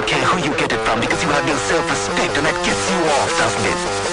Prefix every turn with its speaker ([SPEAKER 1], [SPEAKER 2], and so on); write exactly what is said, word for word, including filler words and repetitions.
[SPEAKER 1] care who you get it from because you have no self-respect and that gets you off, doesn't it?